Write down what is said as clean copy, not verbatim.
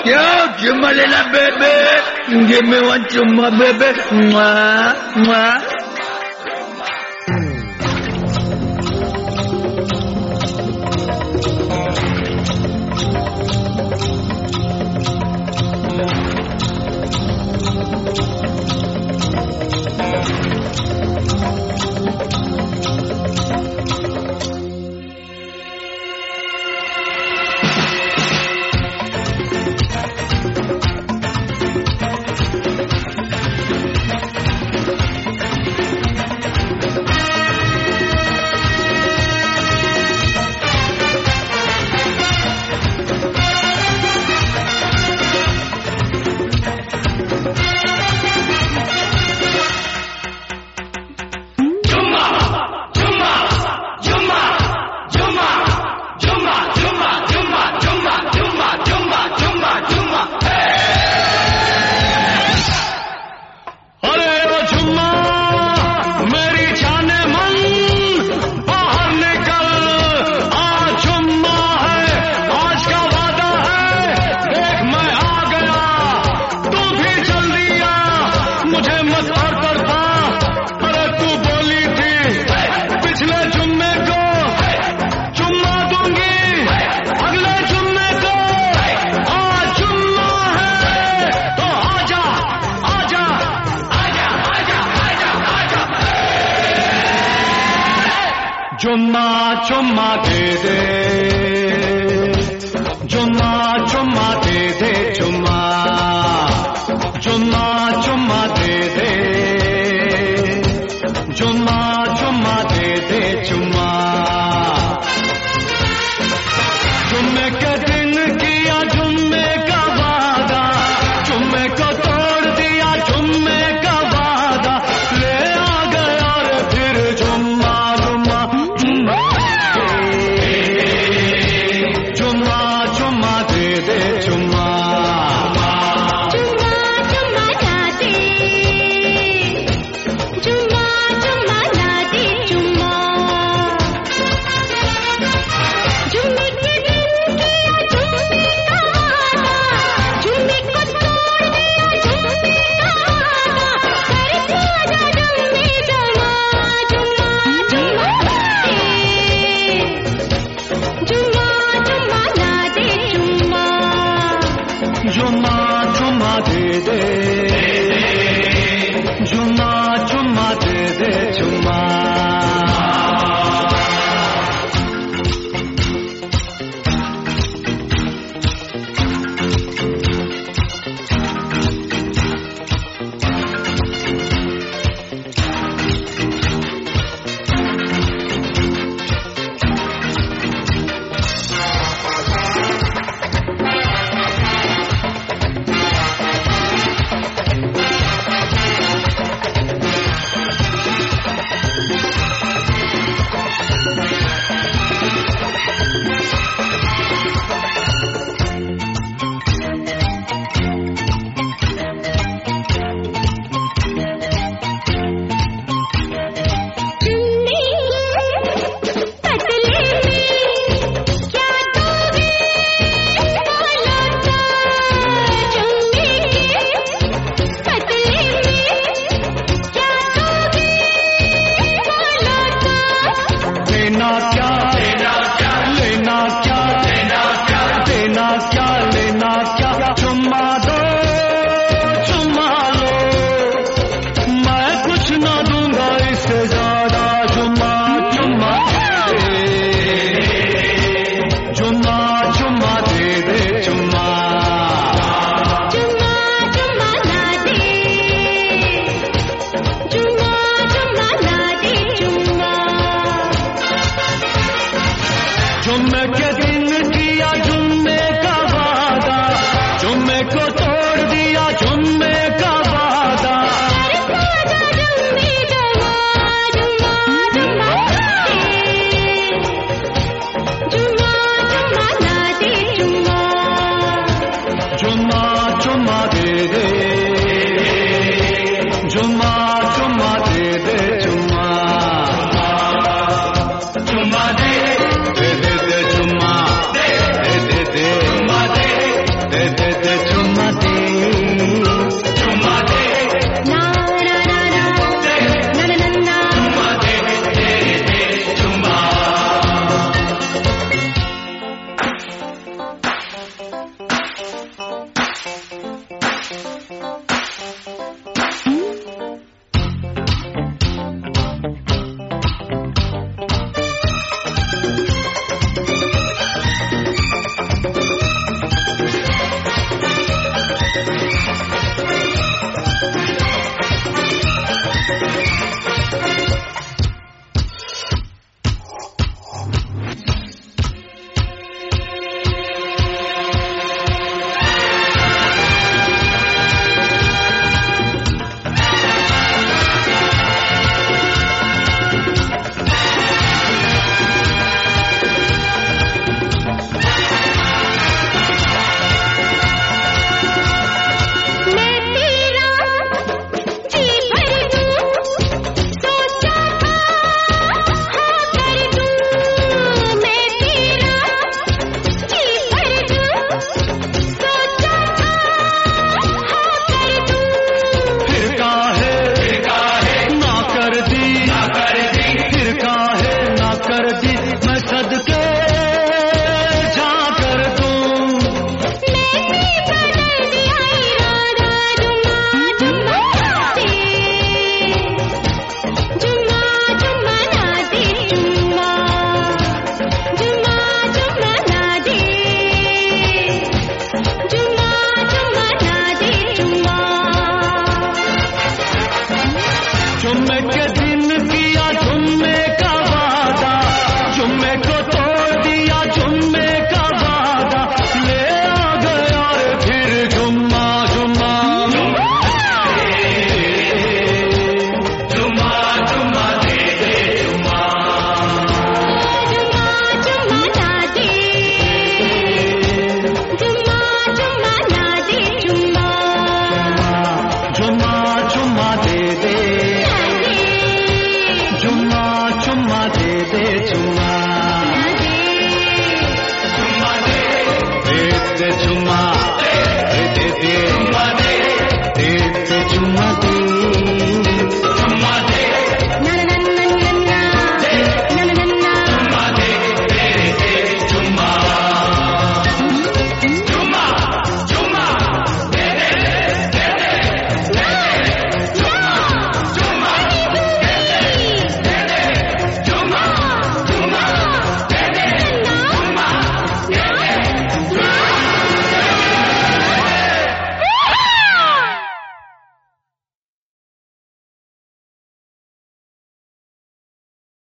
Yo, chumma lela, baby. Give me one chumma, baby. Mwah, mwah. चुम्मा चुम्मा दे दे, चुम्मा चुम्मा दे दे, चुम्मा चुम्मा चुम्मा दे दे, चुम्मा चुम्मा दे दे, चुम्मा जुम्मे के दिन किया जुम्मे का वादा, जुम्मे को तोड़ दिया जुम्मे का वादा, ले आ गया रे फिर जुम्मा जुम्मा जुम्मा जुम्मा दे दे, जुम्मा जुम्मा जुम्मा ला दे, जुम्मा जुम्मा ला दे, जुम्मा जुम्मे के दिन किया जुम्मे का वादा, जुम्मे को तोड़ दिया जुम्मे का वादा, करके आजा जुम्मे जमा, जुम्मा जुम्मा दे, जुम्मा जुम्मा ला दे, जुम्मा जुम्मा जुम्मा दे दे, जुम्मा जुम्मा दे दे, जुम्मा लेना क्या लेना क्या देना क्या लेना क्या, चुम्मा दो चुम्मा लो, मैं कुछ ना दूंगा इससे ज्यादा, जुम्मा चुम्मा दे, जुम्मा चुम्मा दे दे, जुम्मा जुम्मा जुम्मा ला दे, जुम्मा जुम्मा ला दे, जुम्मा जुम्मे के दिन किया जुम्मे का वादा, जुम्मे को तोड़ दिया जुम्मे का वादा, करके आजा जुम्मे जमा, जुम्मा जुम्मा दे, जुम्मा जुम्मा ला दे, जुम्मा जुम्मा जुम्मा दे दे, जुम्मा जुम्मा दे दे, जुम्मा जुम्मा दे दे दे, जुम्मा दे दे दे, जुम्मा दे दे दे, कर दी मैं सदके जा कर दूं। मैंने बदल दिया इरादा जुम्मा जुम्मा दे, जुम्मा जुम्मा ना दे जुम्मा, जुम्मा जुम्मा ना दे, जुम्मा जुम्मा ना दे जुम्मा। जुम्मे के दिन किया जुम्मे का वादा, जुम्मे को तोड़ दिया जुम्मे का वादा, ले आ गया और फिर जुम्मा जुम्मा। जुम्मा जुम्मा दे दे जुम्मा, जुम्मा जुम्मा ना दे, जुम्मा जुम्मा ना दे जुम्मा, जुम्मा जुम्मा दे दे, जुम्मा जुम्मा दे दे जुम्मा, जुम्मा दे दे जुम्मा, दे दे जुम्मा।